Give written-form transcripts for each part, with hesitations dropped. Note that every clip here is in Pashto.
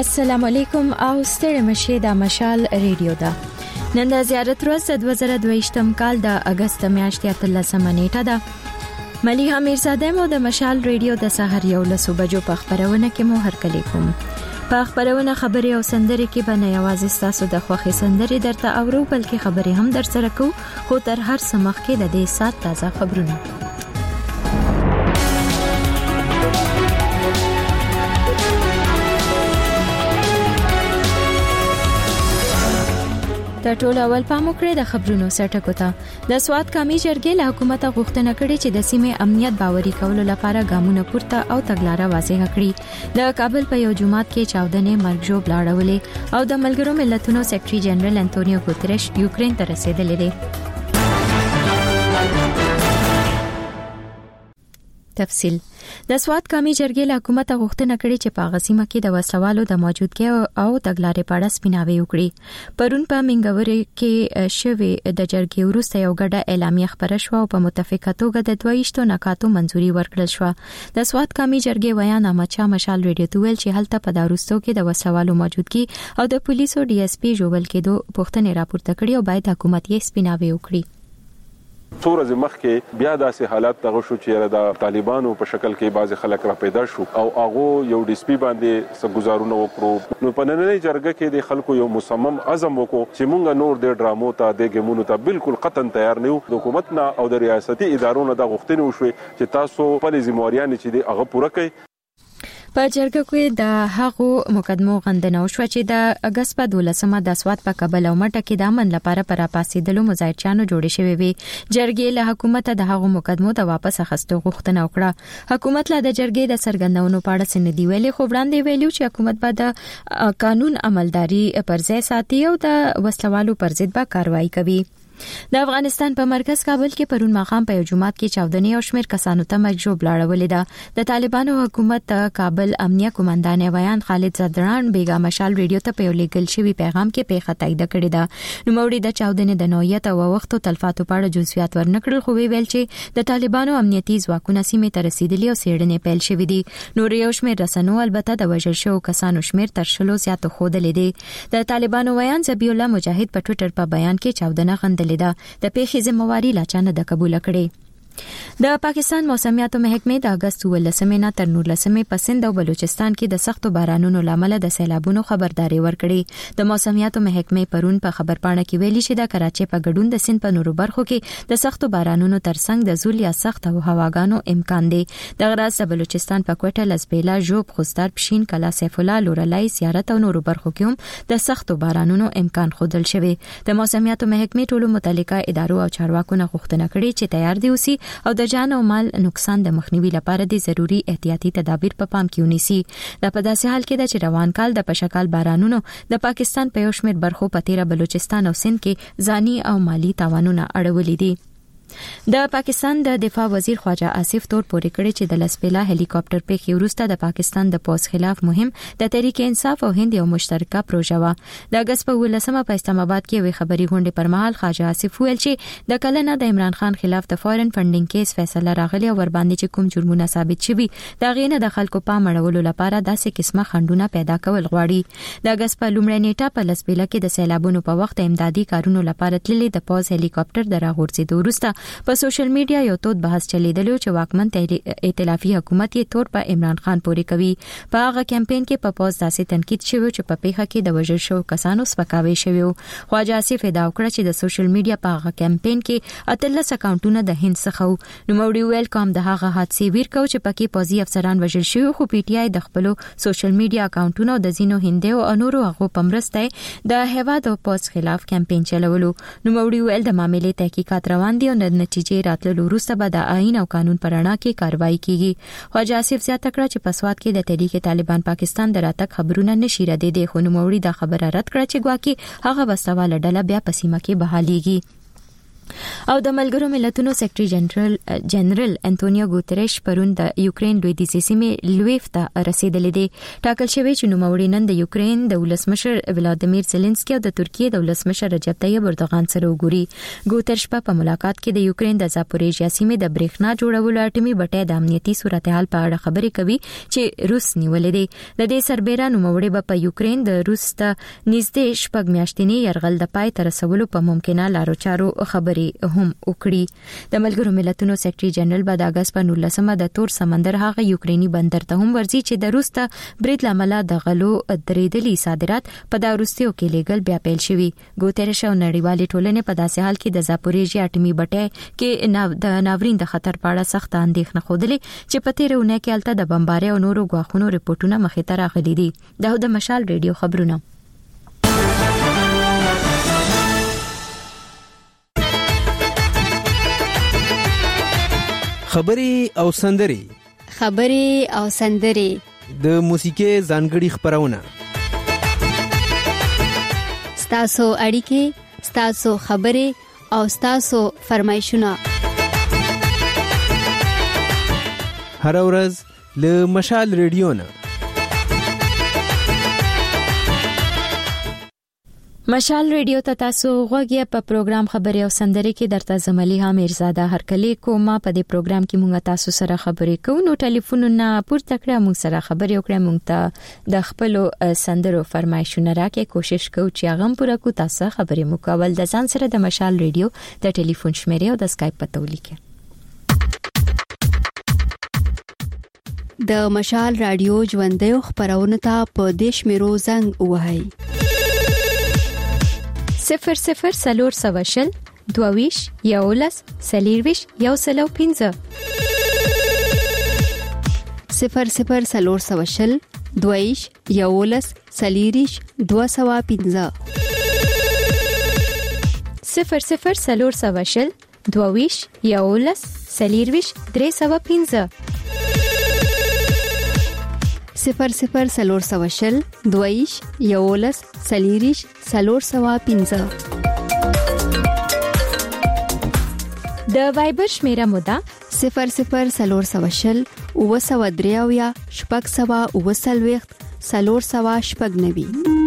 السلام علیکم او ستړي مشه د مشال ریډیو دا نن د زیارت ورځ 2022م کال د اگست میاشتې 13 نیټه ده مليحه میرزاده مو د مشال ریډیو د سحر یو لسو بجو په خبرونه کې مو هرکلی کوم په خبرونه خبري او سندري کې باندې आवाज تاسو د خوخي سندري درته اورو بلکې خبري هم در سره کو خو تر هر سمخ کې د دې سات تازه خبرونه د ټول اول پام وکړئ د خبرونو سرټکو ته د سواد کمی جرګې له حکومت غوښتنه کړې چې د سیمې امنیت باوري کولو لپاره ګامونه پورته او تګلارې واضح کړي د کابل په یو جماعت کې چاودنې مرګ لاړولې او د ملګرو ملتونو سیکریټري جنرال انټونیو ګوتریش یوکرين ته رسیدلی دی تفصیل د سواد کمی جرګې له حکومت غوښتنه کړې چې په غسیمه کې د وسلوالو د موجودګۍ او تګلارې په اړه سپیناوي وکړي پرون په منګوري کې شوی د جرګې وروسته یو ګډه اعلامیه خبره شو او په متفقه توګه د 22 نکاتو منځوري ورکړل شو د سواد کمی جرګې ویان امچا مشال ریډیو ته ویل چې هلته په داروستو کې د وسلوالو موجودګۍ او د پولیسو ډي اس پی جوړل کېدو پوښتنې راپورته کړې او باید حکومت یې سپیناوي وکړي څورز مخکې بیا داسې حالات دغه شو چې د طالبانو په شکل کې بعض خلک را پیدا شو او هغه یو ډي اس پی باندې سګزارونه وکړو نو په نننۍ جرګه کې د خلکو یو مصمم عزم وکړو چې مونږ نور د ډرامو ته د ګیمونو ته بالکل قطن تیار نه یو د حکومت نه او د ریاستي ادارو نه د غوښتنې وشوي چې تاسو په ذمہواريان چې د هغه پوره کړئ په جرګه کې د هغو مقدمو غندنه وشو چې د اگست په 12مه د سواد په کابل او مټه کې د امن لپاره پر پاسېدلو مظاهرچیانو جوړې شوې وي جرګې له حکومت د هغو مقدمو د واپس اخیستو غوښتنه وکړه حکومت له د جرګې د سرګندونو په اړه سندې ویلي خو وړاندې ویلو چې حکومت به د قانون عملداري پر ځای ساتي او د وسلوالو پر ضد به کاروایی کوي د افغانستان په مرکز کابل کې پرون ماقام په یو جماعت کې چاودنې او شمیر کسانو ته مرګ لاړولې ده د طالبانو حکومت کابل امنیه قومندان ویان خالد زدران بیگا مشال ریډیو ته په یو لیکل شوی پیغام کې پیښه تایید کړې ده نو موري د چاودنې د نوعیت او وخت او تلفاتو په اړه جزئیات ورنکړل خو ویل چې د طالبانو امنیتي ځواکونه سیمې ته رسیدلي او څېړنې پیل شوې دي نو یو شمیر رسنو البته د وژل شو کسانو شمیر تر شلو زیاتو خوده لیدي د طالبانو ویان زبی الله مجاهد په ټوئیټر په بیان کې چاودنه غندلې د پیښې ذمہواری لا چانه د قبول کړي د پاکستان موسمیاتو محکمې د اگست 18 نه تر 19 په سند او بلوچستان کې د سختو بارانونو لامل د سیلابونو خبرداري ورکړي د موسمیاتو محکمې پرون په خبرپاڼه کې ویلي چې د کراچۍ په ګډون د سند په نورو برخو کې د سختو بارانونو ترڅنګ د زول یا سخت هواګانو امکان دی د غراس د بلوچستان په کوټه لزبیلا جوب خوستار پښین کلا سیف الله لورلای سیارت او نورو برخو کې هم د سختو بارانونو امکان خودل شوی د موسمیاتو محکمې ټولو متعلقه ادارو او چارواکو نه غوښتنه کړې چې تیار دي اوسي او د جان او مال نقصان د مخنیوي لپاره د ضروري احتیاطي تدابیر په پام کې ونیسي دا په داسې حال کې د چروان کال د پشکال بارانونو د پاکستان په یو شمېر برخو په تیره بلوچستان او سند کې ځاني او مالی تاوانونه اړولې دي د پاکستان د دفاع وزیر خواجه آصف تور پورې کړی چې د لسپیلا هلیکاپټر پیښې وروسته د پاکستان د پوز خلاف مهم د تحریک انصاف او هند یو مشترکه پروژه و د اگست په 18مه په اسلام آباد کې وی خبري غونډې پر مهال خواجه آصف ویل چې د کلنه د عمران خان خلاف د فورن فندینګ کیس فیصله راغلی او ور باندې چې کوم جرمونه ثابت شوي دا غینه د خلکو په مړولو لپاره داسې قسمه خندونه پیدا کول غواړي د اگست په لومړۍ نیټه په لسپیلا کې د سیلابونو په وخت امدادي کارونو لپاره تللي د پوز هلیکاپټر د راغورځېدو وروسته په سوشل میډیا یو تود بحث چلیدلو چې واکمن ائتلافي حکومت یې تور په عمران خان پورې کوي په هغه کمپاین کې په پوز داسې تنقید شوی چې په پیښه کې د وژل شو کسانو سپکاوی شوی خواجه آصف ادعا وکړه چې د سوشل میډیا په هغه کمپاین کې 13 اکاونټونه د هند څخه نو موړي ویل کوم د هغه حادثې ویر کو چې پکې پوزي افسران وژل شوی خو پی ټی آی د خپل سوشل میډیا اکاونټونو د زینو هندو او نورو هغه پمرسته د هیواد او پوز خلاف کمپاین چلولو نو موړي ویل د معاملې تحقیقات روان دي او د نتیجې راتللو وروسته به د آئین او قانون پر رڼا کې کاروایی کیږي خواجه آصف زیاته کړه چې په سواد کې د تحریک طالبان پاکستان د راتګ خبرونه نشي ردیدي خو نوموړي دا خبره رد کړه چې ګواکې هغه وسله ډله بیا په سیمه کې بحاليږي او د ملګرو ملتونو سیکریټري جنرال انټونیو ګوتریش پرون د یوکرين لویدیځ سیمې لویف ته رسیدلی دی. ټاکل شوی چې نوموړي نن د یوکرين د ولسمشر ولادیمیر زيلنسکي او د ترکیه د ولسمشر رجب طیب اردوغان سره وګوري. ګوتریش په ملاقات کې د یوکرين د زاپوریژیا سیمې د برېښنا جوړولو اټومي بټۍ د امنیتي صورتحال په اړه خبرې کوي چې روس نیولې دي. د دې سربېره نوموړي په یوکرين د روس ته نږدې شپږ میاشتنی يرغل د پای تر رسولو په ممکنه لارو چارو خبرې هم وکړي. د ملګرو ملتونو سیکریټري جنرال په اگست په 19 د تور سمندر هغه یوکريني بندر ته هم ورځي چې د روس ته برید لامل د غلو درېدلي صادرات په دا وروستیو کې لیګل بیا پیل شوی. ګوتریش او نړیوالې ټولنې په داسې حال کې د زاپوریژیا اټومي بټۍ کې د ناورین د خطر په اړه سخت اندېښنه خوده چې په تیرونه کې الته د بمبارۍ او نورو غواخونو رپورټونه مخې ته راغلي دي. د مشال ریډیو خبرونه. خبري او سندري د موسیقي ځانګړي خبرونه ستاسو اړیکې ستاسو خبري او ستاسو فرمایشونه هر ورځ له مشال ریډیو نه. مشال ریډیو ته تاسو غوږی په پروګرام خبري او سندري کې درته زملي ها میرزاده هرکلی کومه. په دې پروګرام کې مونږ تاسو سره خبرې کوو. نو ټلیفونونه پورته کړئ، مونږ سره خبرې وکړئ، مونږ ته د خپل سندرو فرمایشونه راکې کوشش کوو چې هغه پوره کو تاسو خبرې مو کول. د ځان سره د مشال ریډیو د ټلیفون شمیره او د اسکایپ پته ولیکئ. د مشال رادیو ژوندۍ خبرونه ته په دیش میرو زنګ وهاي 00 سواشل 22 یولس سلیرویش یو سلو 15 00 سواشل 22 یولس سلیریش 215 00 سواشل 22 یولس سلیرویش 315 00 سواشل 22 یولس سلیریش 315 د وایبر شمیره مودا 00 سواشل 903 شپږ سوا 9 سلور سوا شپږ نوي.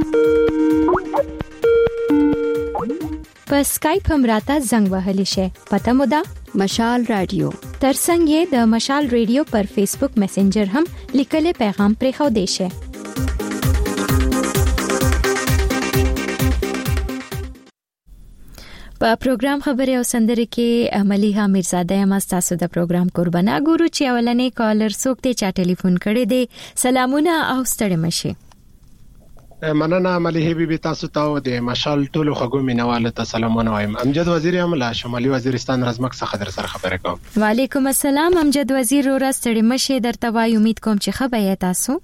په اسکایپ هم راته زنګ وهلی شي. پته مودا مشال رادیو. ترڅنګ یې د مشال ریډیو پر فیسبوک میسنجر هم لیکل پیغام پرې خو دی شي. په پروګرام خبري او سندري کې عملیه میرزاده یم تاسو د پروګرام قربانه ګورو چې اولنې کالر څوک ته چا ټلیفون کړي دي. سلامونه او ستړي مشي. مننه عملیه بیبي تاسو ته د مشال ټولو خګو مینواله ته سلامونه وایم. امجد وزیر یم له شمالي وزیرستان رزمک څخه در سره خبرې کوم. وعلیکم السلام امجد وزیر ورځ ستړي مشي درته وای. امید کوم چې خبره تاسو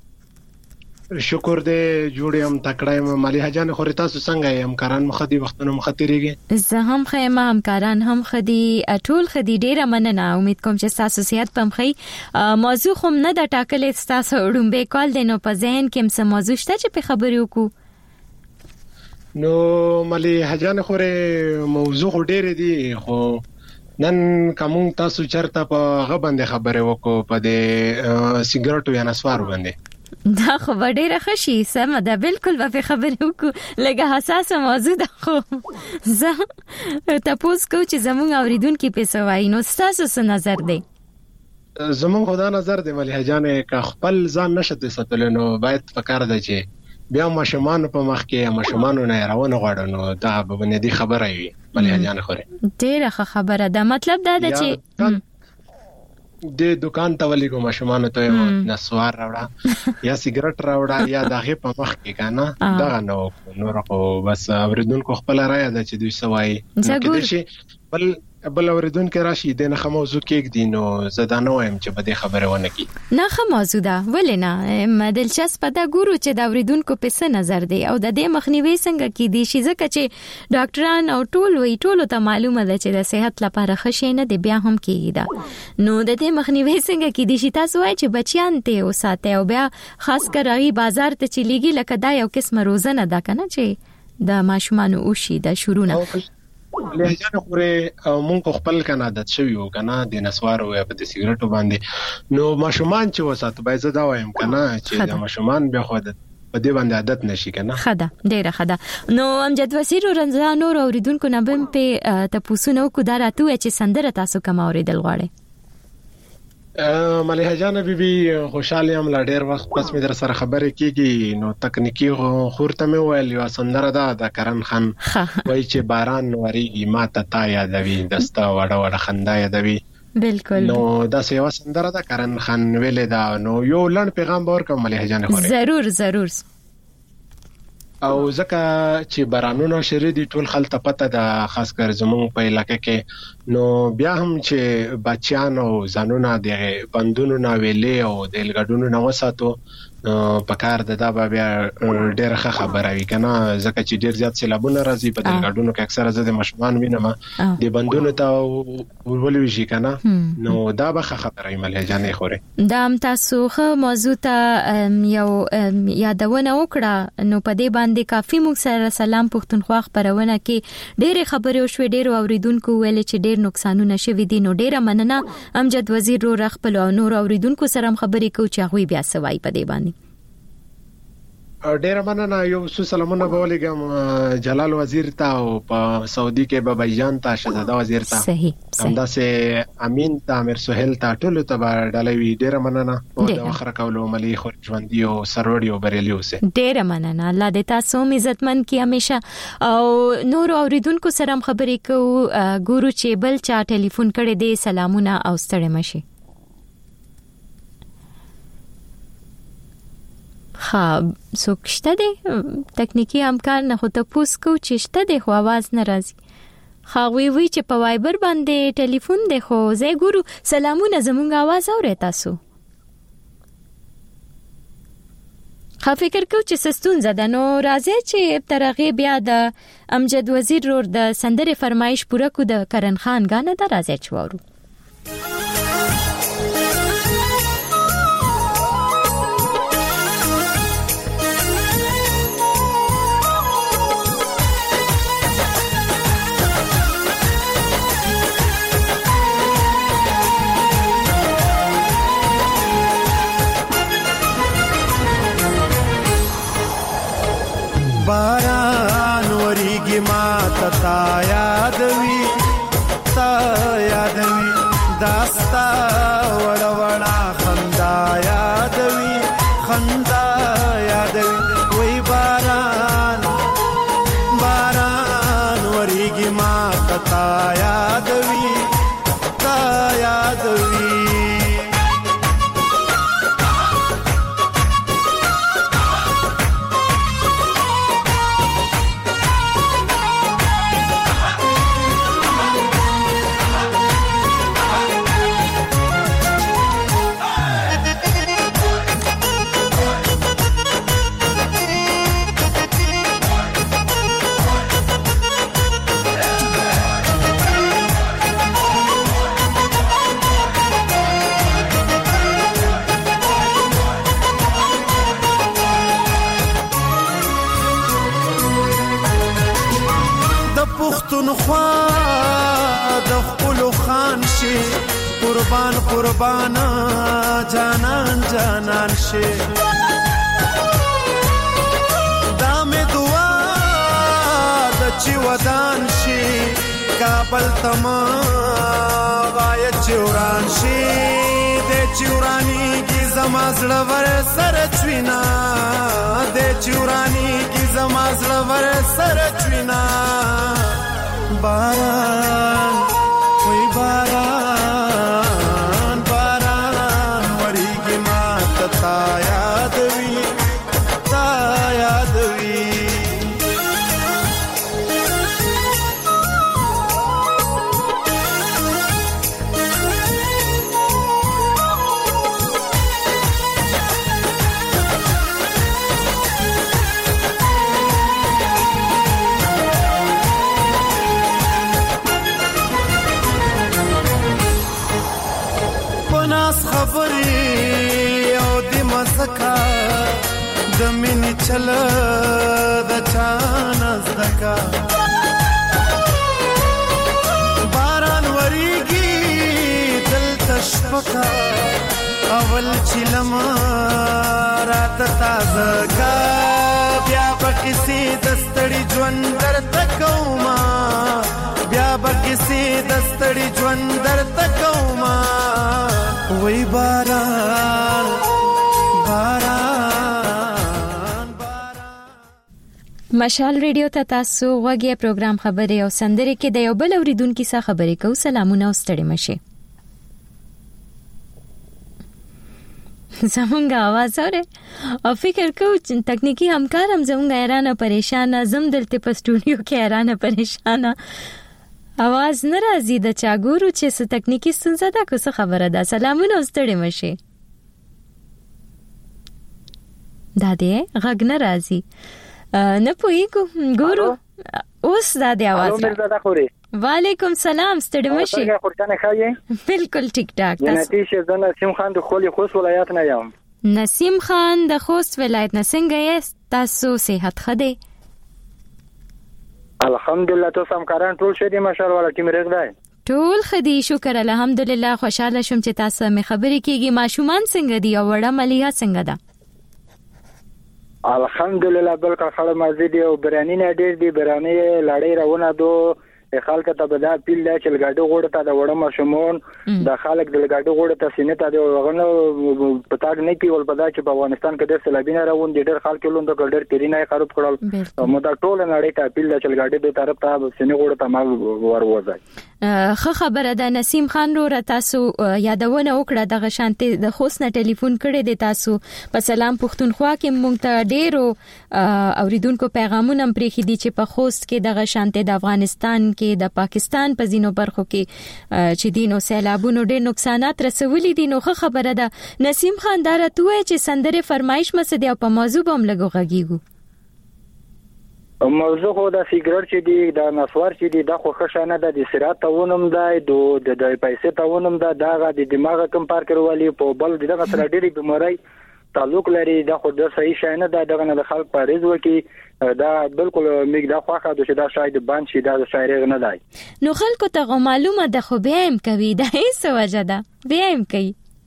شکر دې جوړم تکړه یم. مالی حجان خو تاسو څنګه یم کاران مخدي وختونه مختریږي. زه هم خیمه هم کاران هم خدي ټول خدي ډیره مننه. امید کوم چې تاسو صحت پم خي. موضوع خو نه د ټاکلې تاسو وډمبه کال دینو په ذهن کې څه موضوع شته چې په خبرې وکړو. نو مالی حجان خو موضوع ډیره دي خو نن کوم تاسو چرته په غبند خبرې وکړو په دې سیګریټو یا نسوار باندې. دا خو ډیره خشي سم ده بالکل به خبرې وکړو. لګه حساسه موضوع ده خو زه تاسو کو چې زموږ اوریدونکو په سوای نو تاسو څه نظر دی؟ زموږ خدا نظر دی ملي جانې که خپل ځان نشته ستل نو باید فکر دی چې بیا ماشومان په مخ کې ماشومان نه راونه غواړي نو دا به نه دی خبره وي ملي جانې خوري. ډیره خبره ده. مطلب دا ده چې د دکان ته ولې کوم ماشومان ته نسوار راوړه یا سیګریټ راوړه یا دغه په مخ کې کنه دا نو راکو بس اوریدونکو خپل رائے ده چې دوی سوای کېدې شي بل اوریدونکو راشي د نه موضوع کې دي نو زدانه وایم چې بده خبره ونه کی نه موضوع ده ولې نه دلچسپ ده. ګورو چې د اوریدونکو په څه نظر دی او د دې مخنیوي څنګه کې دي شي ځکه چې ډاکټران او ټول ته معلومه ده چې د صحت لپاره ښه نه دی بیا هم کېږي دا نو د دې مخنیوي څنګه کې دي شي تاسو وایي چې بچیان ته وساته او بیا خاص کراغي بازار ته چلیږي لکه دا یو قسم روزنه ده کنه چې د ماشومان او شي د شروع نه لهجانه خوري مونږ خپل کنه عادت شوی وو کنه د نسوارو یا په سیګریټو باندې نو ماشومان چې وساتو باید زه دا وایم کنه چې د ماشومان بیا خو د په دې باندې عادت نشي کنه. خدا ډیره خدا. نو امجد وزیر رمضان نور اوریدونکو نه بم په تاسو نو کو داراتو چې سندره تاسو کوم اوریدل غواړي؟ مليحه جان بیبي خوشاله ام لا ډیر وخت پس مې در سره خبرې کیږي نو تکنیکی خورته مې ویل یو سندره ده د کرن خان وای چې باران وریږي ماته تا یادوي دستا وړه وړه خندا یادوي. بالکل نو دا سیوا سندره ده کرن خان ویلې دا نو یو لړ پیغام باور کوم مليحه جان خوري ضرور او ځکه چې بارانونه شری دي ټول خلک پته د خاص کر زمونږ په علاقې کې نو بیا هم چې بچیان او ځانونه د بندونو نه ویلې او د لګډونو نه وساتو په کار د دا بیا ډېر ښه خبره وي کنه ځکه چې ډېر زیات سیلابونه راځي په لګډونو کې اکثره زده مشمان وینم د بندونو ته ولولي شي کنه نو دا به ښه خبره وي مليحه جان خوري. دا تاسو خو موضوع ته یو یادونه وکړه نو په دې باندې کافي موږ سره سلام پښتونخوا خبرونه کې ډېر خبرې او شوي ډېر اوریدونکو ویل چې ډېر نقصانونه شوي دي نو ډېر مننه امجد وزیر رو رخپل او نور اوریدونکو سره خبرې کوي چې هغه بیا سوای په دې باندې. ډیر مننه یو څو سلامونه بولېګم جلال وزیر ته او په سعودي کې بابا جان ته شهزاده وزیر ته صحیح همداسې امین ته امیر سهیل ته ټول ته ډالوي ډیر مننه او د اخر کولو ملي خو ژوندۍ او سروري او بریالي اوسه. ډیر مننه الله دې تاسو عزتمن کی همیشه او نور اوریدونکو سره خبرې کوو ګورو چې بل چا ټلیفون کړي دي سلامونه او ستړي مشي. خب سوکشته دی تکنیکی امکان نه خو ته پوس کو چې شته دی خو आवाज نه راځي. خو وی چې په وایبر باندې ټلیفون دی خو زه ګورو سلامونه زمونږ आवाज اوري تاسو. خو فکر کو چې سستون زده نو راځي چې ترغه بیا د امجد وزیر رور د سندره فرمایش پوره کو د کرن خان غانه د راځي چوارو. باران وریږي ماته تا یادوي داستا وړه وړه خندا یادوي وای باران وریږي ماته تا یادوي قربان جانان شي دا مې دعا د چې ودان شي کابل تما وای چوران شي د چورانی کی زما زړه ور سره چوینا د چورانی کی زما زړه ور سره چوینا باران وای باران وریږي ماته تا یادوي خبري او د مسکا د مینې چل د چانه زدکا شپکا اول چلم رات تازه کا بیا بکسی دستړي ژوند درته کوما بیا بکسی دستړي ژوند درته کوما وای باران مشال ریډیو ته تاسو غوږی پروګرام خبري او سندري کې د یو بل اوریدونکو سره خبرې کوو. سلامونه او ستړي مشه. زمونږ आवाज اوره او فکر کوم چې تکنیکی همکار هم زمونږ ایرانه پریشان زم دلته په سټوډیو کې ایرانه پریشان आवाज ناراضي د چاګورو چې څه تکنیکی ستونزه ده کو څه خبره ده. سلامونه او ستړي مشه. دا دې غږ ناراضي نه پوهیږو ګورو اوس دا دی आवाज. وعلیکم سلام ستړي مشي. بالکل ټیک ټاک. نتیجه زه نسیم خان د خوست ولایت نه یم. نسیم خان د خوست ولایت نه څنګه یاست تاسو؟ صحت ښه دی؟ الحمدلله. تاسو هم کاران ټول شه دي ماشاءالله ولا ټیم رګ دی ټول خدي شکر الحمدلله. خوشاله شوم چې تاسو مې خبرې کیږي. ماشومان څنګه دي او وړه مليها څنګه ده؟ الحمدلله بالکل خړ مزه دی او برانی نه ډیر دی. برانی لړۍ راونه دو خلک ته بدا پیل لا چې لګاډو غوړ ته د وړه مشمون د خلک د لګاډو غوړ ته سینې ته دی وغنه پتاګ نه پیول پدا چې په افغانستان کې د سلابینه راوون دي ډیر خلک لوند ګډر تیرینه خراب کړل مو دا ټول نړۍ ته پیل چې لګاډو د طرف ته سینې غوړ ته ما وروځي. خه خبره ده نسیم خان رو تاسو یادونه وکړه د غشانته د خوست نه ټلیفون کړی دی. تاسو په سلام پښتونخوا کې مونږ ته ډیرو اوریدونکو پیغامونه پرېخي دي چې په خوست کې د غشانته د افغانستان کې د پاکستان په زینو برخو کې چې دینو سیلابونو ډېر نقصانات رسولي دي. نو خه خبره ده نسیم خان دا راته چې سندره فرمایش مسدي او په موضوع بم لګو غږیږو. موضوع خو د سیګریټ چې دی د نسوار چې دی د خو خشانه د سرات تاونم دی د پیسې تاونم دا د دماغ کم پار کړوالی په بل دغه سره ډېری بیماری تعلق لري. د خو د صحیح شانه دغه نه د خلک پاریز وکي دا بالکل میګ دا خواخه د شدا شاید بان شي دا شاعر نه دی. نو خلکو ته معلومه ده خو بیا هم کوي دا هیڅ وجه ده بیا هم کوي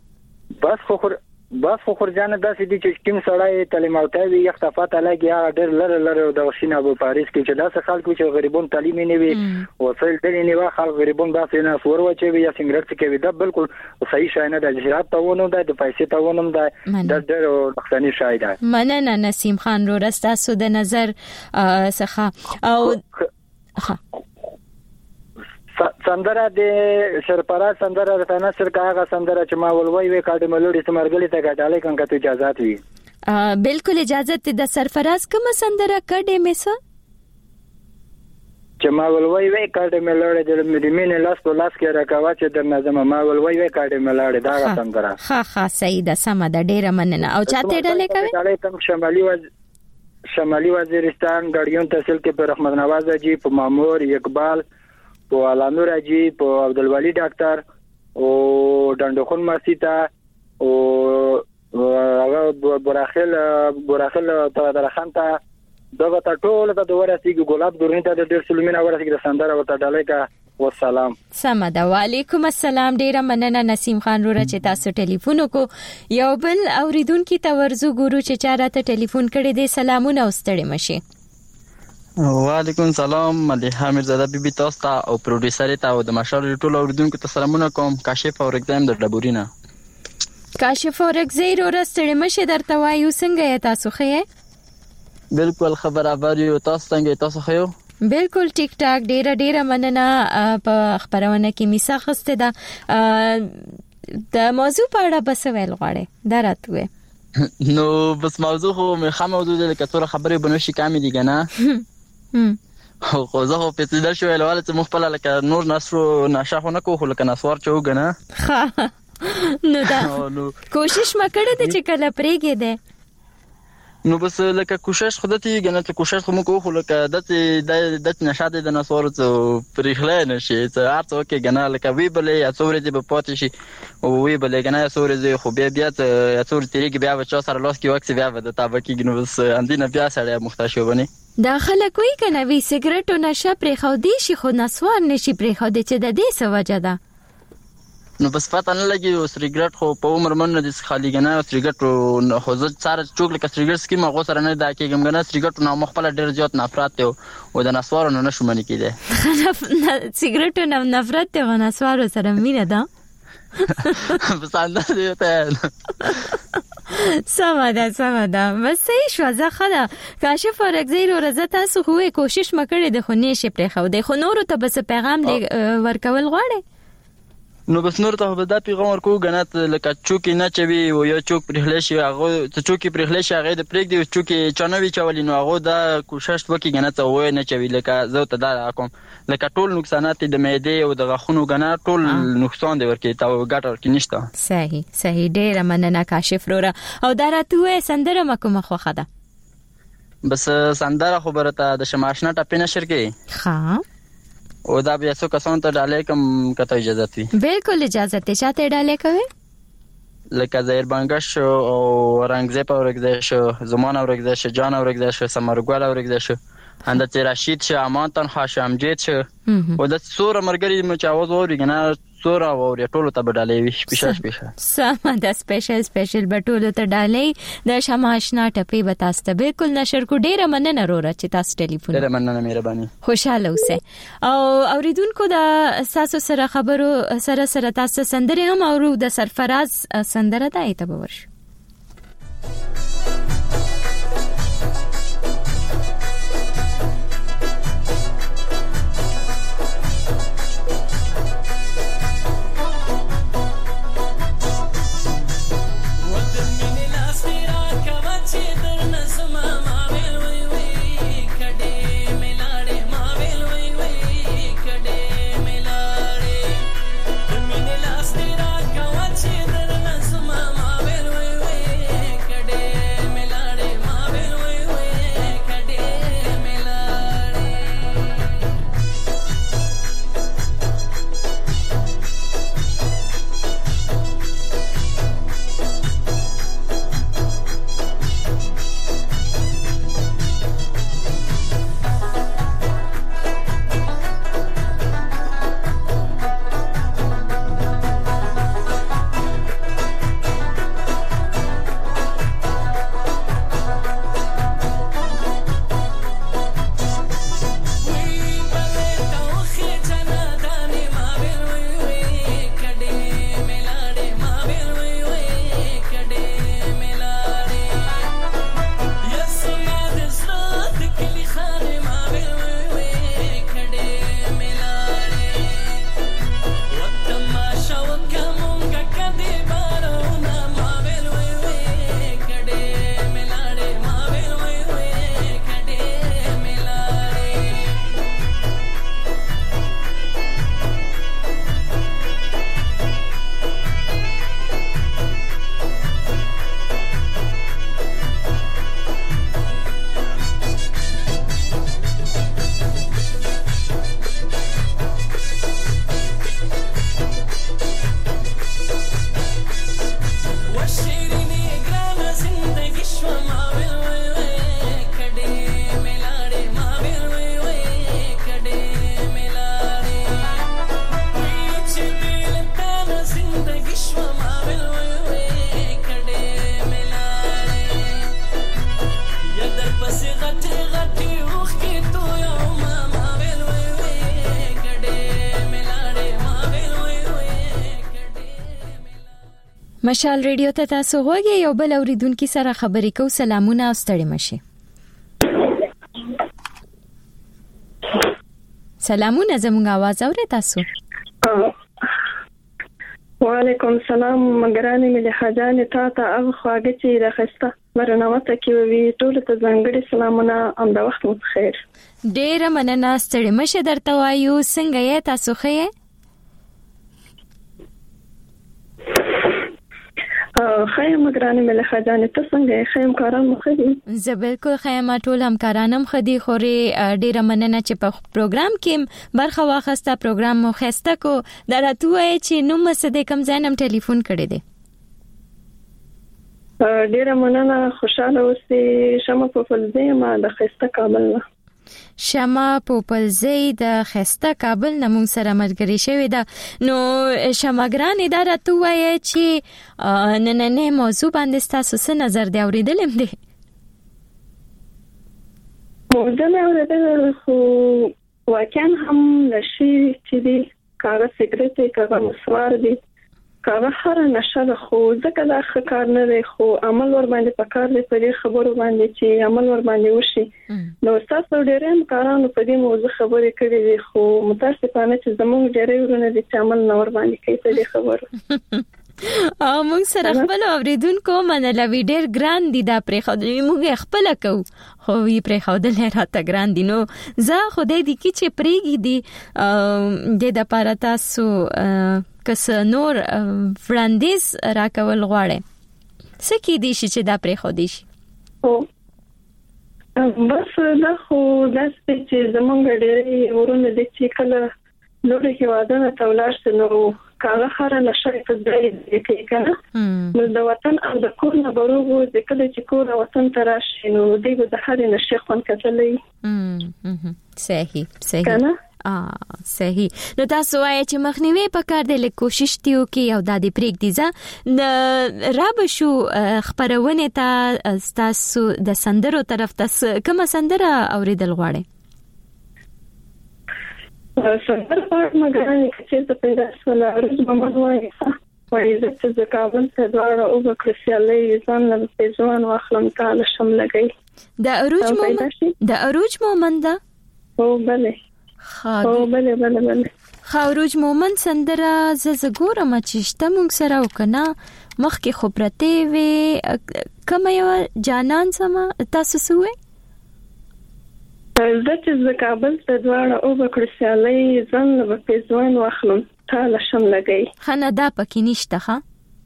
بس خو خرجان داسې دي چې کوم سړی تعلیم او تاوی اختفاء لګي هغه ډېر لره د وښینه په پاریس کې چې داسې خلک چې غریبون تعلیم نه وي وسایل دې نه وي خلک غریبون داسې نه سور وچوي یا سنگریټ کوي دا بالکل صحیح شای نه د جرات تاونه د پیسې تاونه د ډېر نقصانی شای ده. مننه نسیم خان رو رستاسو د نظر څخه او سندره د شرپرا سندره د نصر کاغه سندره چې ما ولوي وې کاډه ملوډي سمرګلې ته غاډاله کنه ته اجازه وي. بالکل اجازه ته د سرفراز کوم سندره کډه میسه چې ما ولوي وې کاډه ملوډي د مینې لاس په لاس کې راکاوه چې د نظم ما ولوي وې کاډه ملوډي دا سندره ها صحیح ده سم ده ډیره مننه. او چاته ډاله کوي کوم شمالي وزیرستان غړیون تحصیل کې پر احمد نواز جی په مامور اقبال په علامه راجی په عبدالولی ډاکټر او ډنډخون مسیتا او هغه براخل ته درخانته دغه ټول ته ورسیږي ګلاب دورنی ته د ډیر سلمینه ورسیږي د سندره ورته ډالای کا والسلام. سمده وعلیکم السلام. ډیره مننه نسیم خان رو چې تاسو ټلیفون کو یو بل اوریدونکو ته ورزو ګورو چې چاراته ټلیفون کړي دي. سلامونه او ستړي مشه. وعلیکم سلام. مدیحه میرزاده بیبي تاسو ته او پروډوسر ته او د مشال ټول اوریدونکو ته سلامونه کوم. کاشف اور اگزام د ډبورینه. کاشف اور اگزیر ورستړي مشه درته وایو څنګه یې تاسو خې؟ بالکل خبر اوریو تاسو څنګه تاسو خې؟ بالکل ټیک ټاک. ډیره مننه. په خبرونه کې میسا خسته ده د موضوع په اړه بس ویل غواړي دا راته نو بس موضوع خو مخه موضوع ده لکه ټول خبرې بنوشي کامې دي کنه خو زه خو په دې شو ویلواله چې مخ په لکه نور نصر نشه خو نه کوو لکه نسوار چوغ نه نو دا کوشش مکړه د چې کله پرېګې ده نو بس لکه کوشش خودتی کنه ته کوشش خو مو کوو لکه د نشاده د نسوار ته پرېخلای نشي ته هرڅه کې کنه لکه وی بلې یا څورې دې په پاتې شي او وی بلې کنه څورې دې خو بیا څورې تیریږي بیا بچا سره لاس کې وخت بیا د تابکی نو بس اندینه بیا سره مختشو بني دا خلک وی کنه وی سیګریټ او نشه پرې خو دي شي خو نسوار نشي پرې خو دي چې د دې څه وجه ده نو بس پته نه لګي او سیګریټ خو په عمر مننه د خالی غنه سیګریټ خو زه سره چوک لکه سیګریټ سکیم غو سره نه دا کېږم غنه سیګریټ نو مخبل ډیر زیات نفرت او د نسوارو نه شو منی کېده سیګریټ نو نفرت او نسوارو سره مینه ده بس اندازه ته سماده بس صحیح شو زه خلا کاشف ورګزیر ورزه تاسو خو کوشش مکړې د خو نشه پرې خو د خو نورو ته بس پیغام دی ورکول غواړي نو بس نور ته به دا پیغام ورکو غنات لکه چوکي نه چوي او یا چوک پرخلی شي هغه ته چوکي پرخلی شي هغه د پرېګ دی چوکي چانوي چولې نو هغه دا کوشش وکي غنات وای نه چوي لکه زه ته دا کوم لکه ټول نقصانات د معده او د غاښونو غنا ټول نقصان دی ورکي تا ګټ ورکي نشته صحیح ډېر مننه کاشف رورا او دا راته سندره مکو مخه خده بس سندره خبره ته د شماشنا ټپې نشر کې ها او دا بیا څو کسان ته ډالې کوم کته اجازه وي بالکل اجازه ته چاته ډالې کوي لکه زهیر بنگش او رنگزیب اورګزش زمان اورګزش جان اورګزش سمرګل اورګزش اندته رشید شه امانتن هاشم جیت شه او د سور مرګری مچاوز اورګنا سور او ټولو ته ډالې وي سپیشل سم دا سپیشل بټولو ته ډالې د شماشنا ټپې بتاسته بالکل نشر کو ډیره مننه رورا چې تاسو ټلیفون ډیره مننه مهرباني خوشاله اوسه او اوریدونکو دا تاسو سره خبرو سره تاسو سندره هم اورو د سرفراز سندره ده ایته ورش مشال ریډیو ته تاسو غوږی یو بل اوریدونکو سره خبرې کو سلامونه ستړي مشي سلامونه زموږ आवाज اورئ تاسو وعلیکم السلام مګرانې ملي حاجانې تاسو او خواږه چې راخسته مرنوته کې وی ټول ته ځانګړي سلامونه ام د وخت مو خیر ډېر مننه ستړي مشه درته وایو څنګه یې تاسو خې خیم مګرانې ملي حاجانې تاسو څنګه خیم کاران مخ دي زه بالکل خیم ټول هم کارانم خدي خوري ډیره مننه چې په پروګرام کې برخه واخسته پروګرام مو خسته کو دراتوي چې نو مسده کم ځانم ټلیفون کړی دی ډیره مننه خوشاله اوسئ شمه په فلزه ما د خسته کابل شمع پوپلزی د خسته کابل نمون سره ملګری شوی دا نو شمعګران اداره تو وایي چې نننې موضوع باندې تاسو څه نظر دی اوریدلم دی موضوع مې اوریدل خو واقعا هم نشي چې دی کاغذ سیګریټ کاغذ مسوار دی کاغذ هر نشه خو ځکه دا ښه کار نه دی خو عمل ور باندې پکار دی په دې خبرو باندې چې عمل ور باندې وشي نو تاسو ډېر کارانو په دې موضوع خبرې کړې دي خو متاسفانه چې زموږ ډېر ورونه دي چې عمل نه ور باندې کوي په دې خبرو او موږ سره خپل اوریدونکو منلوي ډېر ګران دي دا پرې خو موږ خپل کو خو وی پرې خو د لراته ګران دي نو زه خدای دې کی چې پرېږي دي د د پاره تاسو کس نور فرندیز راکول غواړي سکی دي چې دا پرې خو دي او بس دا خو داسې چې زمونږ ډېر ورونه دي چې کله نور هیوادونه تولار سنو کاغه هر نشه په ځای کې کنه نو د وطن او د کور نه بروغو د کله چې کور وطن تراشي نو دغه د هر نشه خون کتلې صحیح کنه صحیح نو تاسو وایي چې مخنیوي پکار دی لکه کوشش دیو کې او د دې پریک دیزه د راب شو خبرونه ته تاسو د سندرو طرف تاسو کوم سندره اوریدل غواړئ سندر پاک مګرانې چې د پیدا سره روز محمد وایي چې د کابل څخه دواره او بکرسیالي ځان له پیژوان واخلم تعالی شم لګي د اروج مومند او بله خاوروج مومند سندره زګورم چې شته مونږ سره وکنه مخکې خبرته وي کوم یو جانان سما تاسو سوې چې د کابل څخه دواره او بکرسیالي ځان له پیژوان واخلم تعالی شم لګي خنه دا پکې نشته ها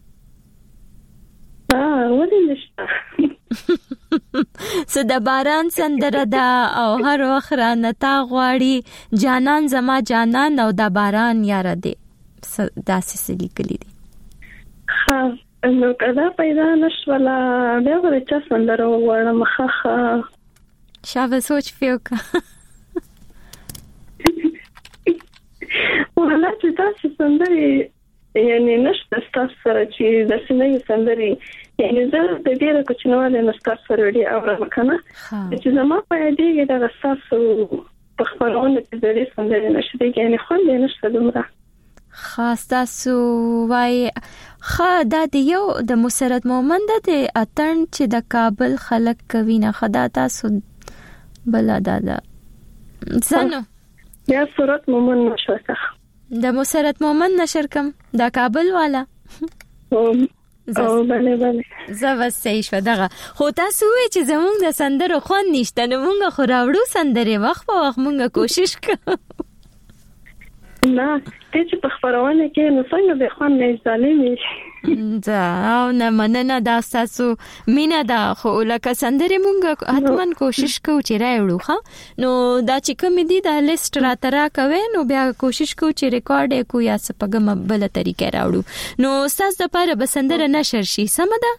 ولې نشته سو د باران سندره دا او هر وخت را نتا غواړي جانان زما جانان او د باران یاره دی داسې سلی کلی دی نو کدا پیدا نشولا بیا ورچا سندره وغواړم مخه شابه سوچ فیوکا ولا چې تاسو سندري یعنی نشته تاسو سره چې د سنې سندري یعنی زه د دې راکوچنواله نستار سره دی او راکنه چې زما په دې کې د تاسو په خبرونه کې د دې سندري نشته یعنی خو دې نشته دومره خاص تاسو وای خا د یو د مسرت مومند د اتن چې د کابل خلک کوي نه خدا تاسو بلا دادا زنو یا صورت مومن نشرکه د مسرت مومن نشر کم د کابل والا او بله زوستې شو دغه خو تاسو وی چې زمونږ د سندرو خوان نشته نو مونږ خو راوړو سندره وخت په وخت مونږ کوشش کوو نه چې په خبرونه کې نو څنګه به خوان نه ظالمي دا او نه مننه دا تاسو مینا دا خو لکه سندره مونږ حتمن کوشش کوو چې راوړو ښه نو دا چې کوم دي دا لیست را ترا کوي نو بیا کوشش کوو چې ریکارډ کو یا څه پګم بل طریقې راوړو نو تاسو لپاره به سندره نشر شي سم ده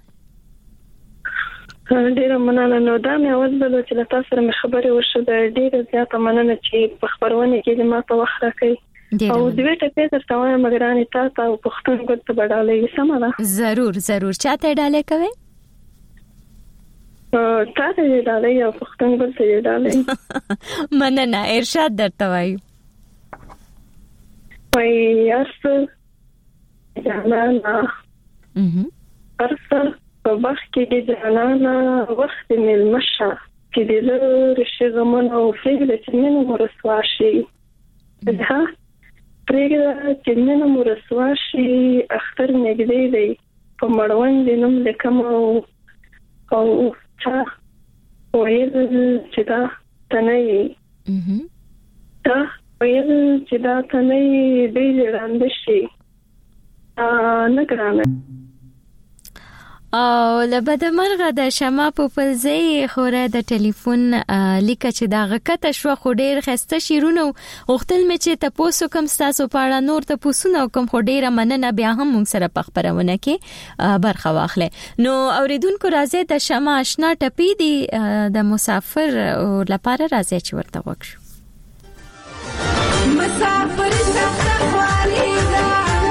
ډیره مننه نو دا مې اول بل چې تاسو سره خبرې وشو ډیره زیاته مننه چې په خبرونه کې ما ته وخت راکړئ او دوی ته پیسې تاوه مګرانې تاسو او پښتون ګل ته بدلې سم ده ضرور چاته ډالې کوي تاسو یې ډالې او پښتون ګل ته یې ډالې مننه ارشاد درته وایو وای اس جانانا ارسل په وخت کې جانانا وخت مل مشه کې د رشي غمن او فکر چې نن مرسوا شي ده پرېږده چې نن مرسوا شي اختر نږدې دی په مړوند نوم لیکم او چا ویل چې دا تنه تا ویل چې دا تنه دی لاندې شي نه ګرانه او لبد مرغه د شمع په پلځي خوره د ټلیفون لیکه چې دا غکته شو خو ډیر خسته شیرونه وختل مې چې تاسو کوم تاسو په نور ته پوسونه کوم خو ډیره مننه بیا هم موږ سره په خبرونه کې برخه واخلې. نو اوریدونکو راځي د شمع آشنا ټپی دی د مسافر لپاره راځي چې ورته وکړو. مسافر سخت خوالي دا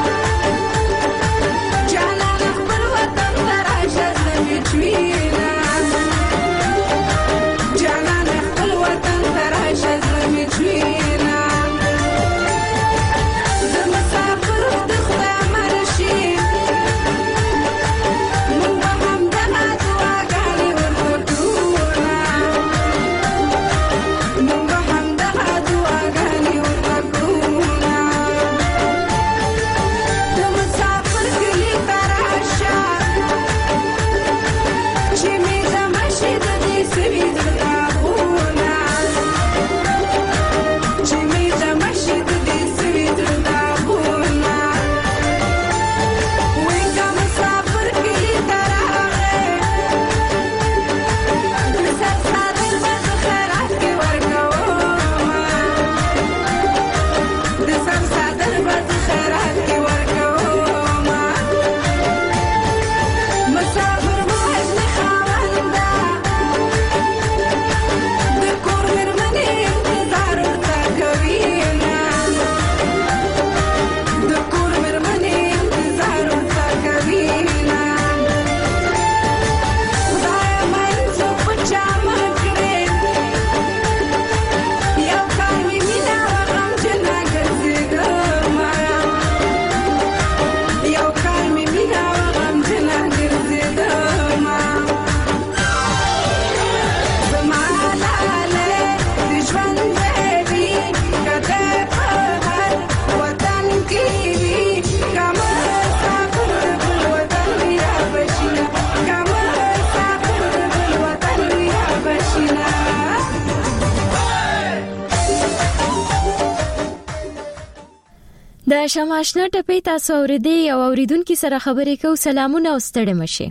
د شمع آشنا ټپی تاسو اوریدي او اوریدونکو سره خبرې کوو. سلامونه او ستړي مشه.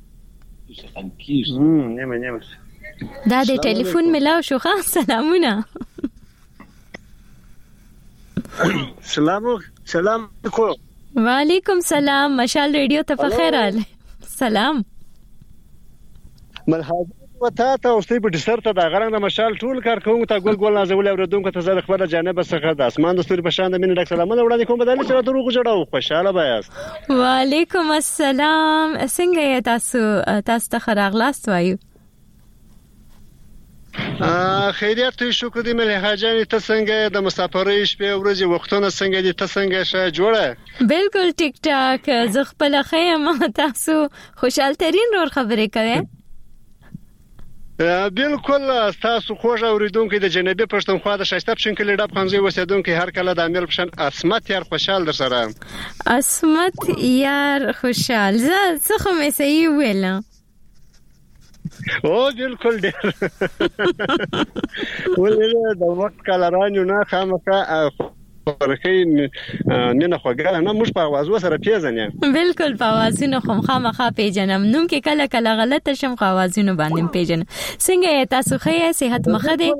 دا د ټلیفون ملاو شو ښه. سلامونه. سلام کو. وعلیکم سلام. مشال ریډیو ته په خیر حال. سلام. مرحبا وتا ته اوسې په ډیسر ته د غرنګ د مشال ټول کار کوم ته ګول نازول اوریدونکو ته زړه خبره جانب څخه د اسمان د ستوري په شان د مين ډک سلامونه وړاندې کوم بدل چې دروغ جوړاو. خوشاله بیاست. وعلیکم السلام. څنګه تاسو ته خراغلاست وایو. خیریت ته شکر دې ملي حاجان ته څنګه د مسافرۍ شپې ورځې وختونه څنګه دي ته څنګه شه جوړه. بالکل ټیک ټاک. زه خپل خیمه تاسو خوشاله ترين نور خبرې کوي. بالکل تاسو خوږ اوریدونکو د جنوبي پښتونخوا د شایسته پښین کلی ډب خنځي وسیدونکو هر کله د امیر پښن اسمت یار خوشحال در سره. اسمت یار خوشحال. زه څه مې صحیح ویل. او بالکل ډیر ولې د وخت کالرانو نه خامخا ورکه نه خوګاله نه مش په आवाज وسره پیژنې. بالکل په आवाजونو خامخا پیژنم. نوم کې کله کله غلطه شم خو आवाजونو باندې پیژنم. څنګه تاسو ښه صحت مخه دي؟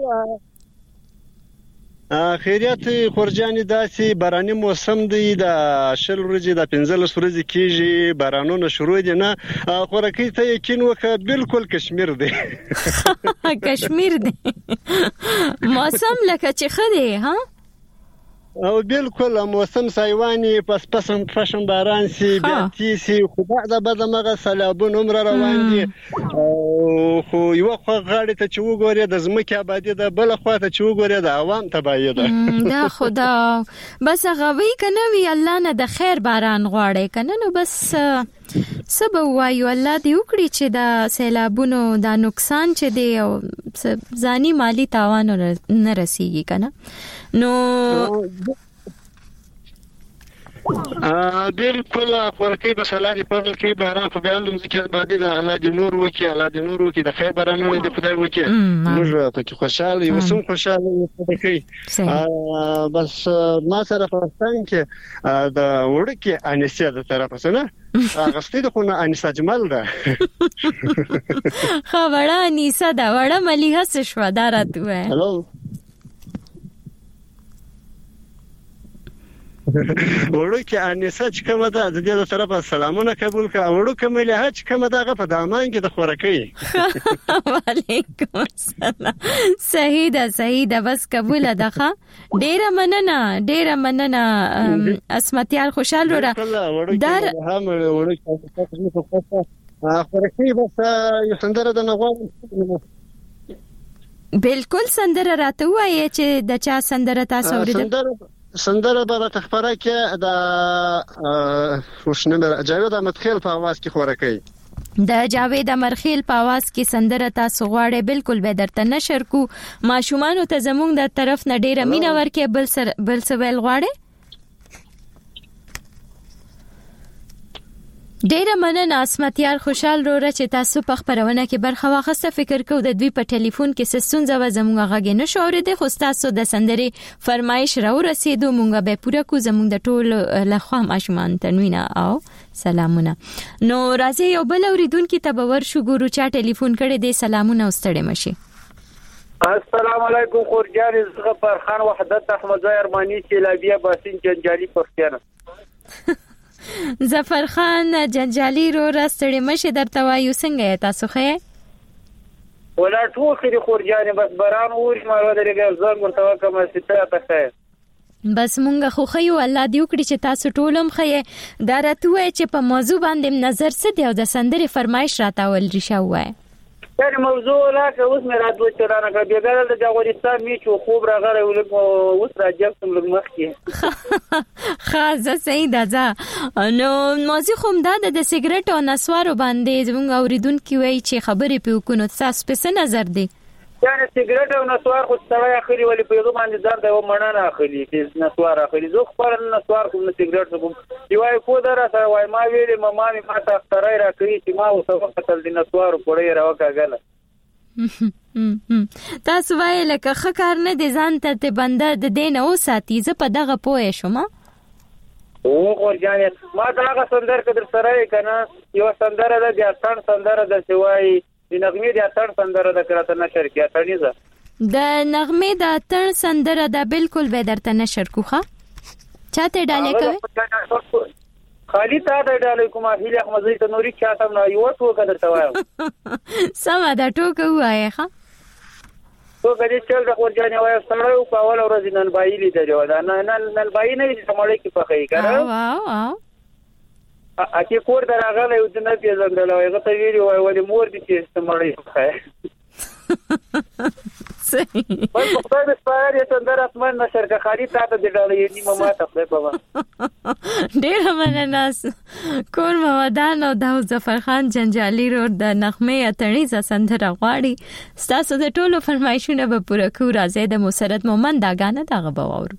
خیریت خورجانې داسې باراني موسم دی. د شل ورځې د 15 ورځې کېږي بارانونه شروع دي نه خورکې ته یقین وکړه بالکل کشمیر دی. کشمیر دی موسم لکه چې خدي ها. او بالکل موسم سایوانی پس فشن باران سی بیاتی سی خدا د بدمغه سلابون عمر روان دي. خو یو خو غاړه ته چې وګوري د زمکه آبادی د بل خو ته چې وګوري د عوام تبعیه ده. دا خدا بس غوي کنه وی الله نه د خیر باران غواړي کنه. نو بس سبب وایو الله دې وکړي چې دا سیلابونو دا نقصان چې دی او ځاني مالی تاوان نه رسیږي کنه. نو بالکل ورکی به سلام په کې باران په بیان د ذکر باندې د الله د نور وکي الله د نور وکي د خیر باران د خدای وکي موږ په کې خوشاله یو سم خوشاله یو کې بس ما سره پرستان کې د ورکی انسه د طرفه سره غستې د خونه انسه جمال ده خو وړه انسه دا وړه مليحه څه شو دا راته هلو وړوکی انسه چې کومه ده د دې طرفه سلامونه قبول کړه وړوکی مليحه چې کومه ده په دامان کې د خورکې وعلیکم السلام صحیح ده بس قبول ده ډیره مننه اسمتیار خوشاله را در وړوکی خورکې بس یو سندره د نغوان بالکل سندره راته وایي چې د چا سندره تاسو اوریدل سندره به تخبره کې د خوشنمر جاوید احمدخیل په आवाज کې خورکې د جاوید احمدخیل په आवाज کې سندره تاسو غواړئ بالکل به درته نشر کو ماشومان ته زموږ د طرف نه ډیره مینه ورکې بل څه ویل غواړئ ډیره مننه اسمتیار خوشحال رو چې تاسو په خبرونه کې برخه واخسته فکر کو د دوی په ټلیفون کې سستون زو زموږ غږ نه شوړې ده خو تاسو د سندري فرمایش راو رسیدو مونږه به پوره کو زموږ د ټول لخوا ماشومان تنوینا او سلامونه نو راځي یو بل اوریدونکو ته باور شو ګورو چا ټلیفون کړي دي سلامونه واستړې مشي السلام علیکم خورجان زغه فرخان وحدت احمد ارمانی چلابیه باسین جنجالی پښتنه ظفر خان جنجالی رو راستړې مشه درته وایو څنګه تاسو خې ولا ټوخې خورجان بس باران ورش ما ودرېږه زنګ ورته کوم ستاره تخه بس مونږ خو خیو الله دې وکړي چې تاسو ټولم خې دا راته وای چې په موضوع باندې نظر څه دی او د سندري فرمایش راتاول ریشه وای یعنی موضوع لا که اوس مې راتلو چې رانه کړ بیګل د افغانستان میچو خوب راغره ولګ اوس راځم کوم لږ مخکې خاصه صحیح ده نو موضوع خو دا د سیګریټ او نسوارو باندې زموږ اوریدونکو وایي چې خبرې پیو کو تاسو په څه نظر دی یعنی سیګریټ او نسوار خو څه اخلي ولې په یوه باندې درد او مڼه نه اخلي چې نسوار اخلي زه خپل نسوار کوم سیګریټ کوم یوای کو درته وای ما ویلې ماما ما ته اختراع را کړی چې ما اوس وخت تل د نسوار پړې راوکاګل تاسو وای لکه خکار نه دي ځان ته بنده د دین او ساتي زه په دغه پوه شوم او ورجانې ما دغه سندر کدر سره کنه یو سندره د ځان سندره د سوای د نغمې د اتړ سندره د کراته نشر کې اتړنیزه د نغمې د اتړ سندره د بالکل به درته نشر کوخه چاته ډالې کوي خالی تا ته ډالې کومه هیله احمد زې ته نوري چاته نه یو ټوکه درته وایم سم دا ټوکه وایې ښه تو کله چې د ورجانې وای سره په اول ورځ نن بایلی دی دا نن بای نه سمړې کې پخې کړه واو اکی کور دراغله یو د نه پیژندل او هغه ته ویلو وای ولې مور دې چې استمړې صحیح په خپل سپاره یې تندر اسمان نشر کا خالي تاسو د ډالې نیمه ما ته خپل بابا ډېر منناس کور مودان او د ظفر خان جنجالی رو د نغمې اتړې سندره غواړي تاسو د ټولو فرمایشونه به پوره کو راځي د مسرت مومن دا غانه دغه باور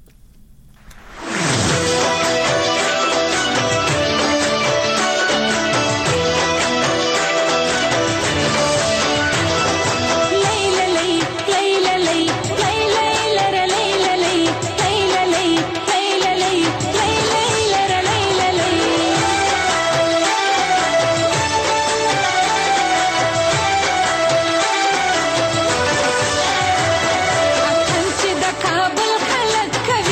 کابل خلک کوي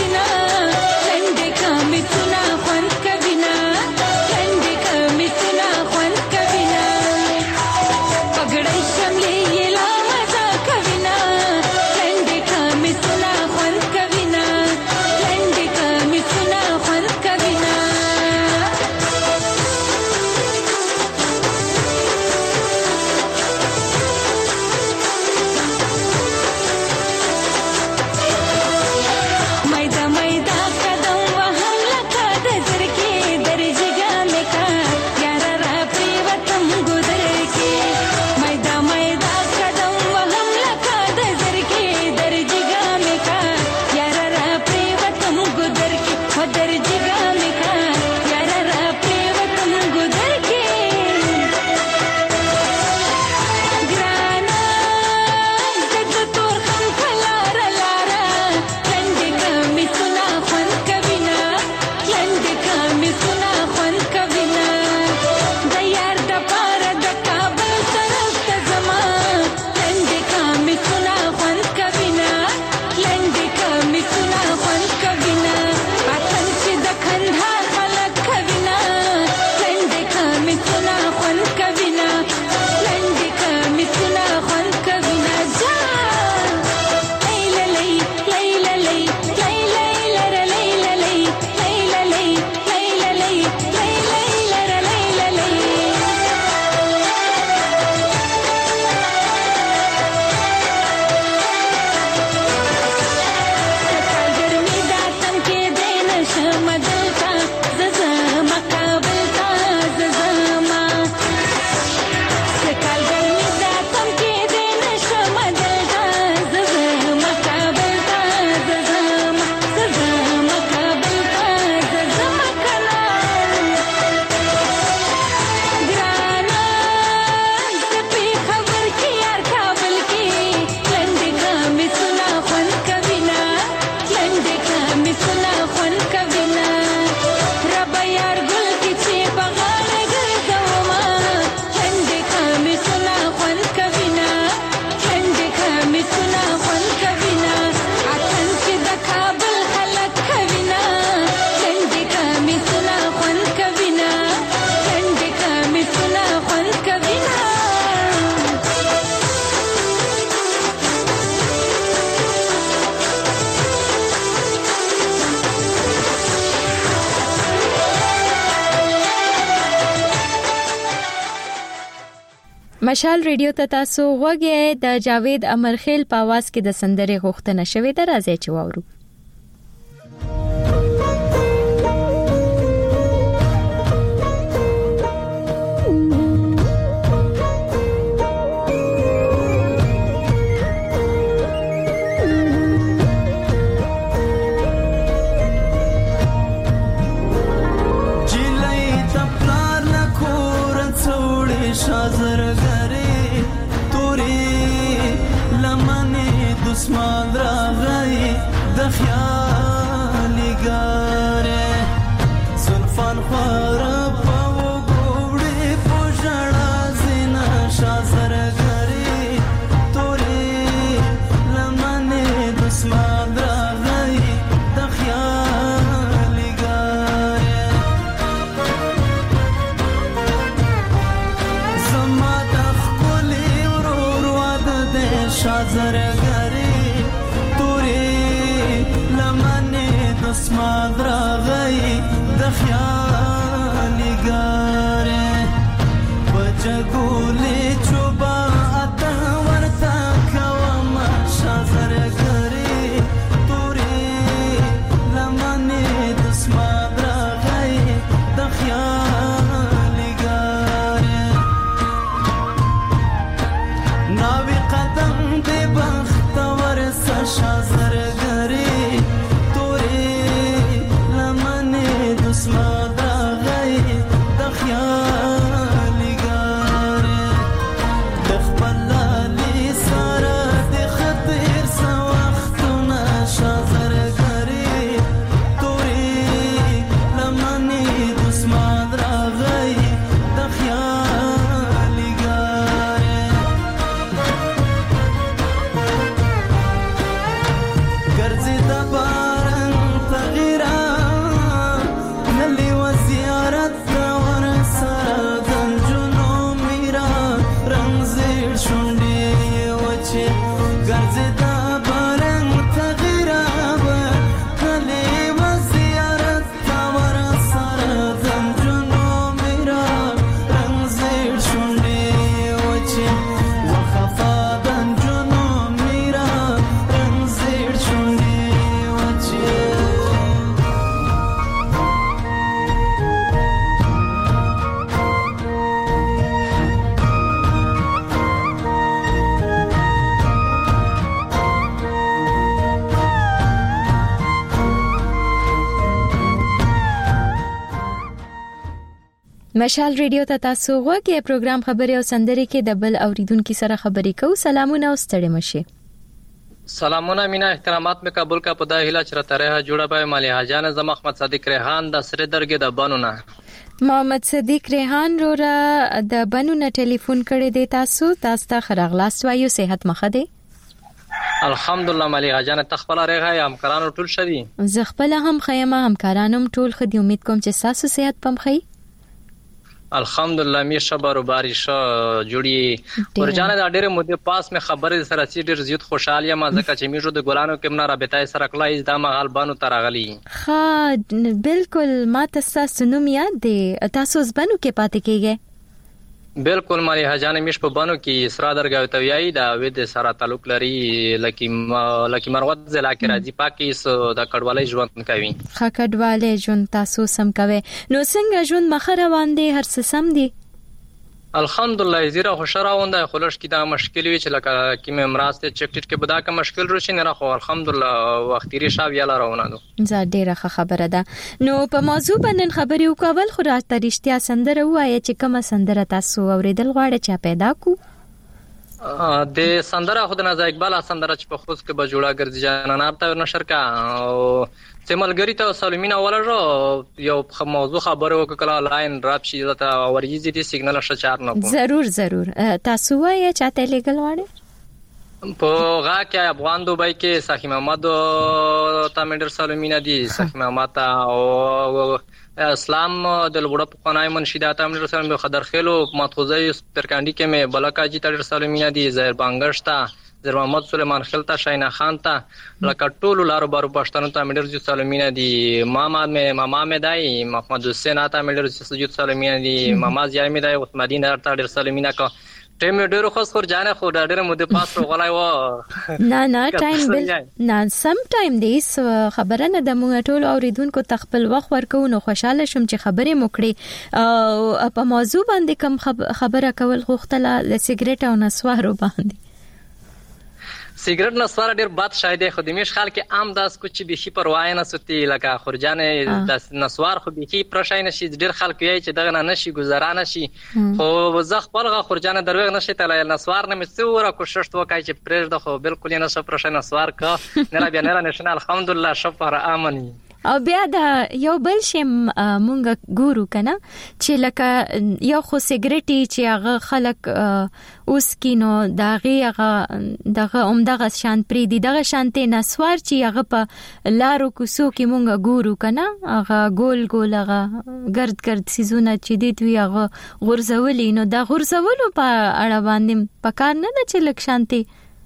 مشال ریډیو ته تاسو غوږی د جاوید امرخیل په आवाज کې د سندرې غوښتنه شوې ده، راځي چې واورو. دسمان راغی د خیالي ګاره زلفان خوار په وګوړې په ژړا زینا شازر غری تورې لمنې دسمان راغی د خیالي ګاره زما د خپلې ورور واده د شازر اسمان راغی د خیالي ګاره بچګولې چوبا اته ورته کوم شازر غری تورې لمنې د اسمان راغی د خیالي ګاره ناوی قدم دې بخت ورسه شازر غری مشال ریډیو ته تاسو غوږی پروګرام خبري او سندري کې د بل اوریدونکو سره خبري کوو. سلامونه او ستړي مشه. سلامونه مینا احترامات می قبول کا پدا هیله چرته راه جوړه به مالی حاجان زم احمد صادق ریحان د سره درګه د بانونه محمد صدیق ریحان رورا د بانونه ټلیفون کړی دی. تاسو ته خراغلاس وایو، صحت مخه دی؟ الحمدلله مالی حاجان تخپل راغی همکارانو ټول شدي. زه خپل هم خیمه همکارانم ټول خدي. امید کوم چې تاسو صحت پم خي. الحمدلله می شبر و بارش جوړي ورجانه د ډېر مده پاس می خبره سره چې ډېر زیات خوشاله ما ځکه چې میجو د ګلانو کې منا رابطه سره کلای د ما غالبانو ترغلی. ها بالکل ما تاسو نوم یاد دی. تاسو زبنو کې پاتې کیږئ؟ بالکل مالی حاجان میش په بانو کې سرا درګاو تویای دا وې د سره تعلق لري لکه مروت ضلع کې راځي پاکیس د کډوالۍ ژوند کوي. خا کډوالۍ ژوند تاسو سم کوي. نو څنګه ژوند مخ روان دی؟ هر څه سم دی؟ الحمدلله زیرا خوشاله ونده خلش کی دا مشکل وی چې لکه کی ممراسته چک ټټ کې بدا کا مشکل روشي نه راخو الحمدلله وختيري شاو یاله راونه دو. زه ډیره خبره ده. نو په موضوع باندې خبري وکول خو راته رښتیا سندره وایي چې کومه سندره تاسو اوریدل غواړئ چې پیدا کو؟ د سندره خود نه اقبال سندره چې په خوست کې بجوړه ګرځي جانان ته نشر کا او سیملګری ته سالمینا ولرو یو موضوع خبره وکړه لاین راب شي ته ورېږي دي سیګنال شچار نه کو. ضرور تاسو وایي چاته لګل واړه په غا کې افغان دوبای کې ساخی محمد تامندر سالمینا دي. ساخی محمد او اسلام د لوړ په قنای منشیدات تامندر سالمینا خضر خیلو ماتخوزي ترکاندی کې مې بلکاجی تامندر سالمینا دي. زهر بانګشتا زر محمد سلیمان خلتا شاینا خان تا لکه ټولو لارو بارو پښتنو ته مډر جو سالمینا دي. ماما مې دای محمد حسین تا مډر جو سالمینا دي. ماما زیای مې دای عثماني نار تا ډر سالمینا کا ټیم ډېر خو خور جانه خو ډېر مو د پاس غلای و نه ټایم بل نه سم ټایم دیس خبره نه د مونږ ټول اوریدونکو تخپل وخت ورکو نو خوشاله شم چې خبرې موکړي او په موضوع باندې کوم خبره کول غوښتله د سیګریټ او نسوارو باندې سیګریټ نسوار ډیر بد شای دی خو د میش خلک عام داس کوچ به شي پروای نه ستي لکه خورجانه د نسوار خو به کی پرشای نشي ډیر خلک یې چې دغه نه شي گزاره نشي خو زه خپل خورجانه دروغ نشي تل نسوار نه مڅوره کوشش وکای چې پرېږ د خو بالکل نه شو پرشای نسوار کا نه بیا نه نشنه الحمدلله شفر امني او بیا د یو بل شی مونږ ګورو کنه چې لکه یو خو سیګریټي چې هغه خلک اوس کینو دغه عمدغه شان پری دي دغه شانته نسوار چې هغه په لارو کوسو کې مونږ ګورو کنه هغه ګول ګول هغه ګرد سيزونه چې دي دوی هغه غرزولي نو د غرزولو په اړه باندې پکار نه چې لک شانتي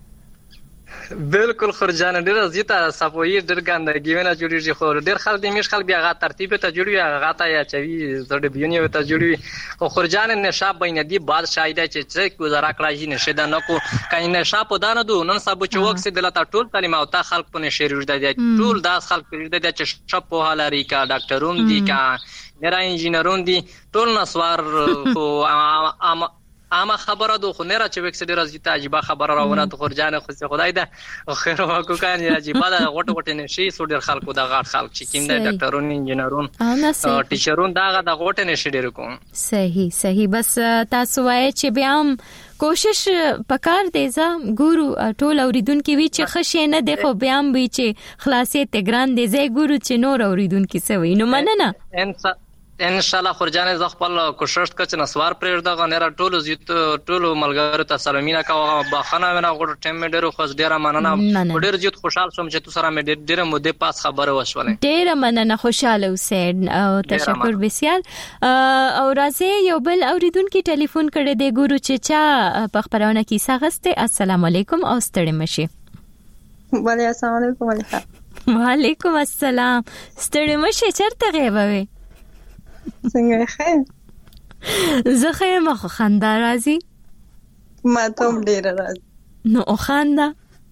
بالکل خرجانه ډیر زیاته صفوی ډیر ګندګي ونه جوړیږي خو ډیر خلک د میش خلک بیا غا ترتیب ته جوړوي هغه ته یا چوي زړه بیونی ته جوړوي خو خرجانه نشاب بین دی بعد شایده چې گزاره کړی نشه د نکو کین نشاب پدانه دو نن سبا چې وخت دلته ټول تعلیم او تا خلک په نشه روج دی ټول داس خلک پر دی چې شپ په حالاري کا ډاکټرون دي کا نرا انجینرون دي ټول نسوار خو اما خبره دو خو نه را چې وکس ډیر ازیته عجیب خبره راونه ته خورجانه خو خدای ده خیر واکو کان عجیب ده غټ نشي سو ډیر خلکو د غاټ خلک چې کیم د ډاکټرون انجینرون او ټیچرون دا د غټ نشي ډیر کوم صحیح بس تاسو وای چې بیا هم کوشش پکار دی ځه ګورو ټول اوریدونکو وی چې خشه نه دی خو بیا هم وی چې خلاصې ته ګران دی زه ګورو چې نور اوریدونکو سوي نو مننه ان شاء الله خورجانه ز خپل کوشش کچ نسوار پرېږ د غنره ټولو زیات ټولو ملګرو ته سلامونه کوه بخنه ونه غوړ ټیم مې ډیرو خوش ډیره مننه ډیر زیات خوشاله شوم چې تاسو سره مې ډیره مده پاس خبره وشولې ډیره مننه خوشاله اوسئ او تشکر بسیار او راځي یو بل اوریدونکو ټلیفون کړي دی ګورو چې چا په خبرونه کې ساغسته السلام علیکم او ستړي مشي وعلیکم السلام وعلیکم السلام ستړي مشي چرته غیبوي څنګه خیر زه خیر مخ خندا راځي ما ته ډیر راځي نو خندا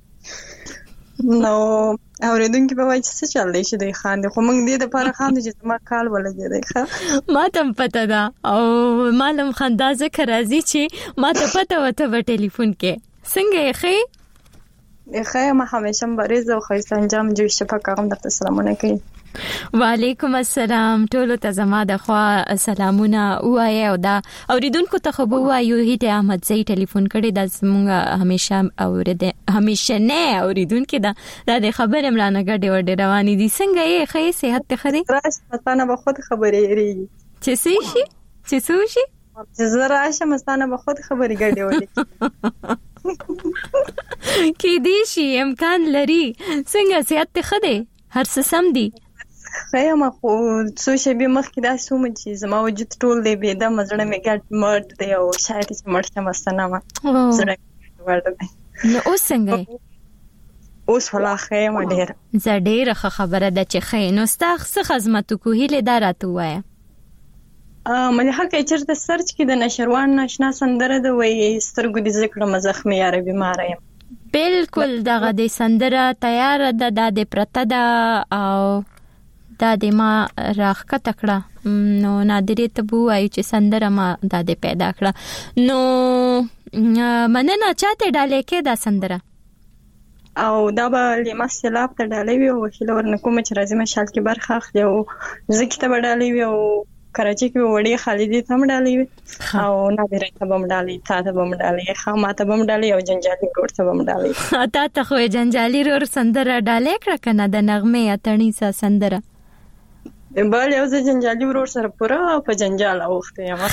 نو اوریدونکو په وایي څه چل دی چې د خاندې خو موږ دې د پاره خاندې چې ما کال ولګي دی ښه ما ته پته ده او معلوم خندا ذکر راځي چې ما ته پته وته په ټلیفون کې څنګه خیر ما همیشه مبارز او خیر انجام جوړ شپه کوم د سلامونه کوي وعلیکم السلام ټولو ته زما د خوا سلامونه وایي او دا اوریدونکو ته خو وایو هیته احمد زئی ټلیفون کړي د زموږ همیشه نه اوریدونکو دا د خبر امرانه ګډه وړ روانې دي څنګه یې خې صحت ته خري راستانه به خود خبرې ری چې سوشي چې زرا شه مستانه به خود خبرې ګډه وړي کې دي شي امکان لري څنګه صحت ته خده هر څه سم دي خیر ما خو څو شی به مخکې دا سوم چې زما وجود ټول دی به د مزړه مې ګټ مرد دی او شاید چې مرته مستنه ما زړه ورته نو اوس څنګه اوس ولا خیر ما ډیر زړه خبره ده چې خیر نو ستاسو خدمت کو هیله دارته وای مله هکه چیرته سرچ کې د نشروان ناشنا سندره د وې سترګو دې ذکر مزخمي یا بیمار یم بالکل دغه د سندره تیار ده د پرته ده او د ما راخه تکړه نو نادرې ته وایي چې سندره ما د پیدا کړه نو مننه چاته ډالې کې دا سندره او دا به لما سلاب ته ډالې وي او خلک ورنکوم چې راځي مشال کې برخه اخلي او زکه ته ډالې وي او کراچي کې وړي خالدي ته ډالې وي او نادرې ته بم ډالې تا ته بم ډالې خامہ ته بم ډالې او جنجالي ګور ته بم ډالې تا ته خو جنجالي ور سندره ډالې کړه کنه د نغمه اتڼی سا سندره بل یو ځ جنجالي ورور سره پورا په جنجال اوخته یم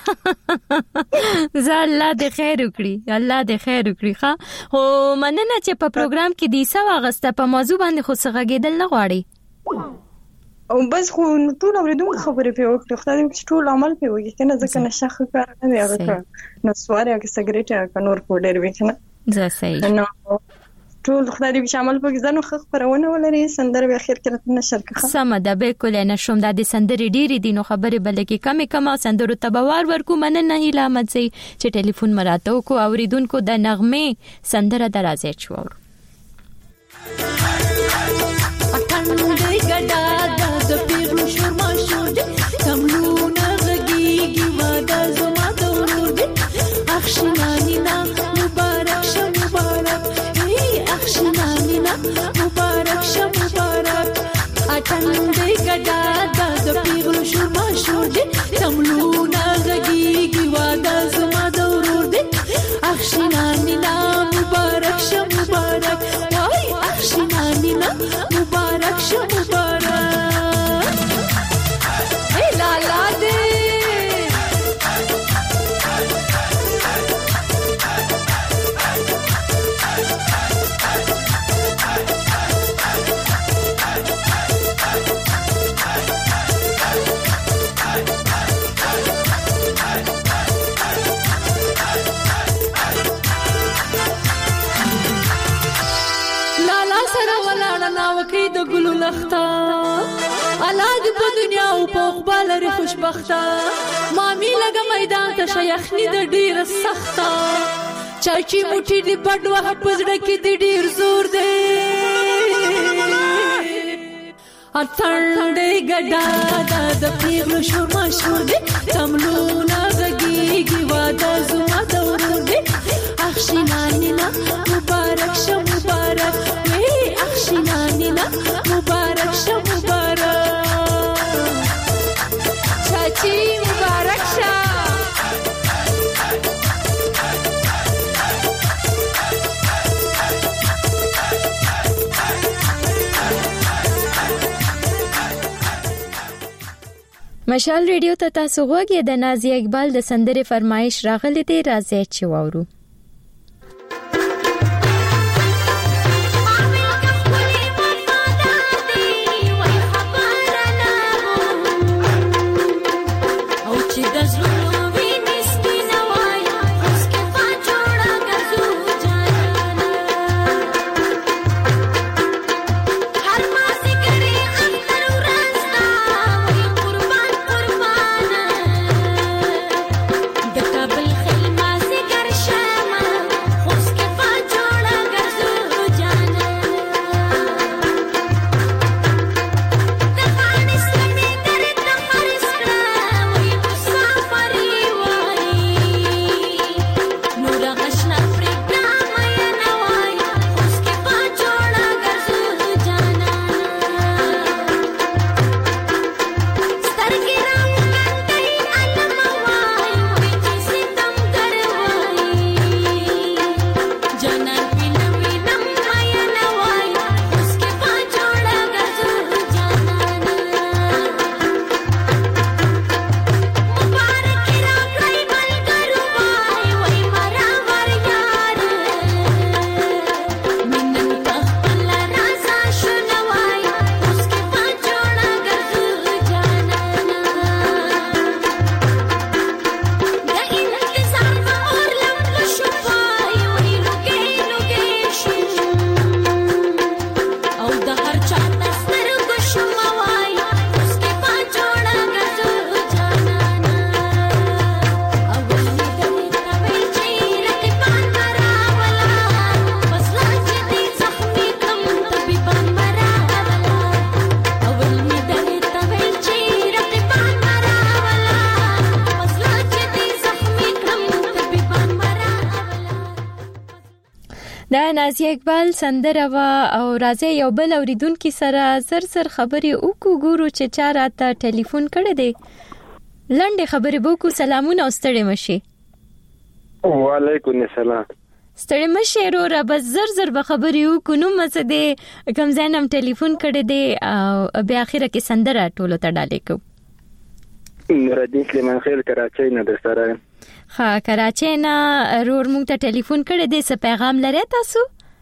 زه الله دې خیر وکړي ښا هو مننه چې په پروګرام کې دی سوا غسته په موضوع باندې خو څنګه نه غواړي او بس خو ټول اوریدونکو خبرې په وخت خدای دې ټول عمل په وږي کنه ځکه نشه کار نه دی هغه نو سواره کې سګریټ یا نور پودر وکنه زه صحیح نو ټول خدای دې شامل پکې زنو خبرونه ولري سندره به اخر کې نشر کړه. سم ده بالکل نه شوم د سندرې ډېری دي نو خبره بلکې کم سندرو تبوار ورکو مننه هیله احمد سي چې ټلیفون مراتو کو اوریدونکو د نغمه سندره درازه چور. ټنډې ګډا د پیغلو شور ما شور دې تملونه غږیږي واده زما د ورور دې اخشینانینا مبارک شه مبارک وای اخشینانینا مبارک شه مبارک ای لالا دې وکي د ګلو لخته الاج په دنیا او په خپل لري خوشبخته مامي لګ میدان ته شيخني د ډیر سخته چاچی موټي دی بډ وه پزړه کې دی ډیر زور دی اتړې ګډا د پیغلو شور ما شور دی تملونه غږیږي واده زما د ورور دی اخشینانینا مبارک شه مبارک وی اخشینانینا مبارک شه مبارک چاچی مبارک شه مشال ریډیو ته تاسو غوږی د نازیه اقبال د سندره فرمایش راغلی دی راځي چې واورو. دا نازیه اقبال سندره وا او راځي یو بل اوریدونکو سره سر خبرې وکړو ګورو چې چا راته ټلیفون کړی دی لنډه خبرې وکړو سلامونه واستړې مشي وعلیکم السلام ستړي مشه رو بس زر به خبرې وکړو نو مڅ دې کوم ځانم ټلیفون کړی دی او بیا اخره کې سندره ټولو ته ډالې کو نوردین سلیمان خیل کراچۍ نه در سره ها کراچۍ نه رور مونږ ته ټلیفون کړی دی څه پیغام لري تاسو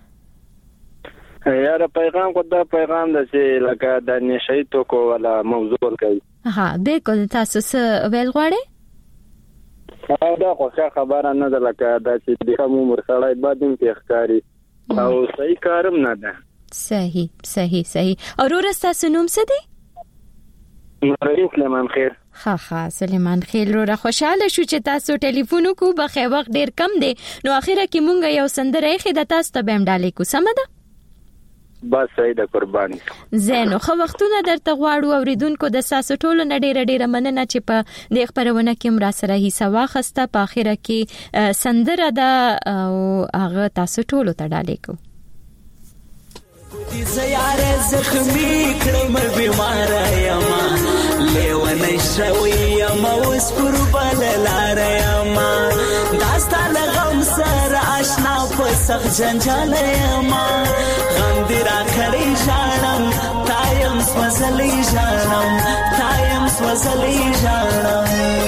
یار پیغام کو دا پیغام د چې لکه د نشئی تو کو ولا موضوع کوي ها بالکل تاسو څه ویل غواړئ دا خو خبره نه ده لکه دا چې د کوم عمر سره بعدين کې ښکاری او صحیح کارم نه ده. صحیح. اورور تاسو نوم څه دی؟ سلیمان خیل. ها سلیمان خیل رو خوشاله شو چې تاسو ټلیفون کو بخې وخت ډیر کم دی نو اخیره کې مونږ یو سندره یې د تاسو ته بهم ډالې کو سم ده؟ بس صحیح ده قرباني. زینو خو وختونه درته غواړو اوریدونکو د تاسو ټولو نه ډیره مننه چې په دې خبرونه کې مرا سره حصہ واخسته. په اخیره کې سندره ده او هغه تاسو ټولو ته ډالې کو. زیاره زخمی کړم بیمار یم لیونه شوی یم اوس پر بل لار یم داستان غم سره آشنا په سخت جنجال یم غم دې را کړی ژاړم تایم سوځلی ژاړم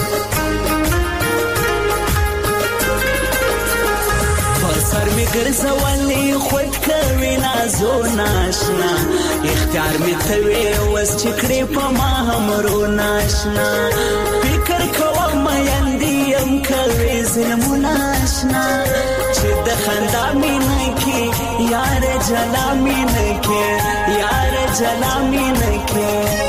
سر می ګرځولې خود کوي نازو ناشنا اختیار می توي وس چکړې په ما همرو ناشنا فکر کوم یندیم کوي ظلم ناشنا چې د خندا می نه کې یار جلا می نه کې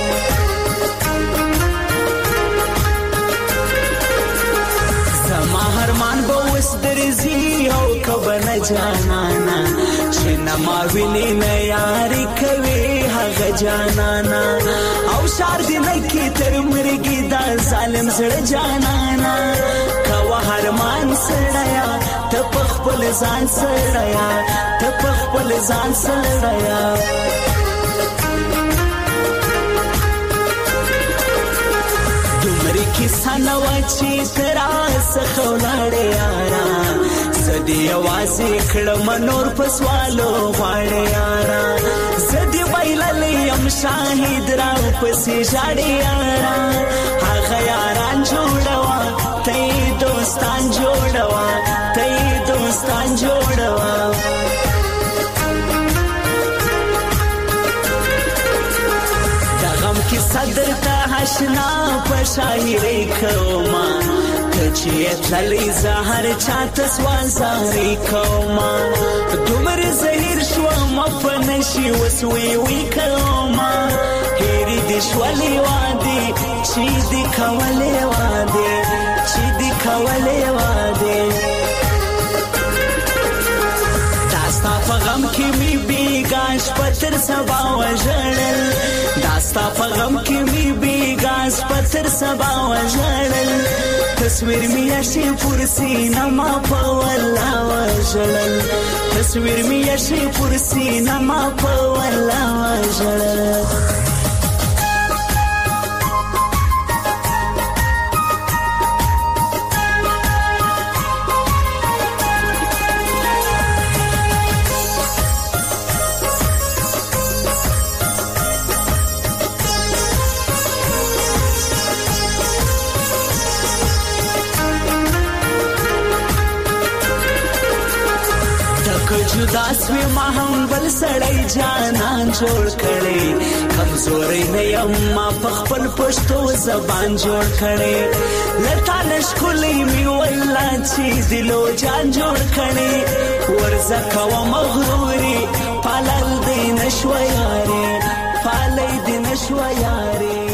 هرمان به وس درځي او کبنه جانانا چې نما ویني نه یاري کوي هغه جانانا او شار دې نه کې تر مرګي دا ظالم سره جانانا کوا هرمان سړیا ته په خپل ځان سړیا کیسه نو چې تراس خولړې یارا زدي आवाज کړم نور پسوالو غواړې یارا زدي ویللې يم شاهد را پسې ژړې یارا هغه یاران جوړوا ته دوستان جوړوا دغم کی صدر ته آشنا په شاعرۍ کوما کچې تللی زهر چاته سوازاري کوما دومر زهیر شو په نشي وسوي کوما هېری دې شولې وادي چې دې کولې وادي داستا په غم کې می بیګاش پتر سبا وژړل داستا په غم کې می بیګاش پتر سبا وژړل تصویر می شي پرسي نما په ولا وژړل تصویر می شي پرسي نما په ولا وژړل داسوی ما هم بل سړی جانان جوړ کړي کمزوري نه یم ما په خپل پښتو زبان جوړ کړي لتا نشکولې می ولا چې دلو جان جوړ کړي ورزه کوه مغروري پالل دې نشو یاري